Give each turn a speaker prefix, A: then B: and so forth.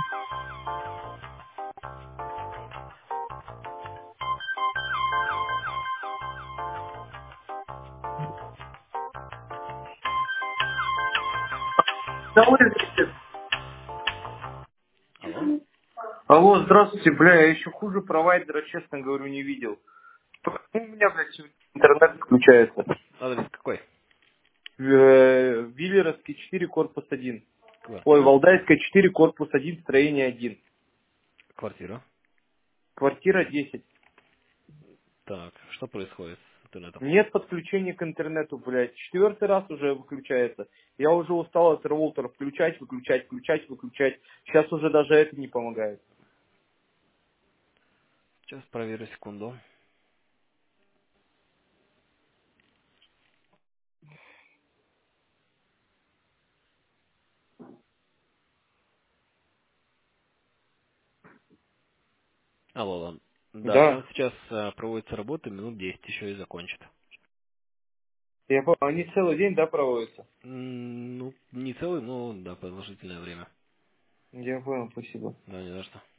A: Алло.
B: Алло, здравствуйте, бля, я еще хуже провайдера, честно говорю, не видел. Почему у меня, блядь, интернет включается?
A: Адрес какой?
B: Виллеровский 4, корпус 1. Ой,
A: Квартира?
B: Валдайская 4, корпус 1, строение 1.
A: Квартира.
B: Квартира 10.
A: Так, что происходит с интернетом?
B: Нет подключения к интернету, блядь. 4-й раз уже выключается. Я уже устал от роутера включать, выключать, включать, выключать. Сейчас уже даже это не помогает.
A: Сейчас проверю, секунду. Алло, алло. Да,
B: Да,
A: там сейчас проводится работа, минут 10 еще и закончит.
B: я понял. Они целый день, да, проводятся?
A: Ну, не целый, но да, продолжительное время.
B: Я понял, спасибо.
A: Да, не за что.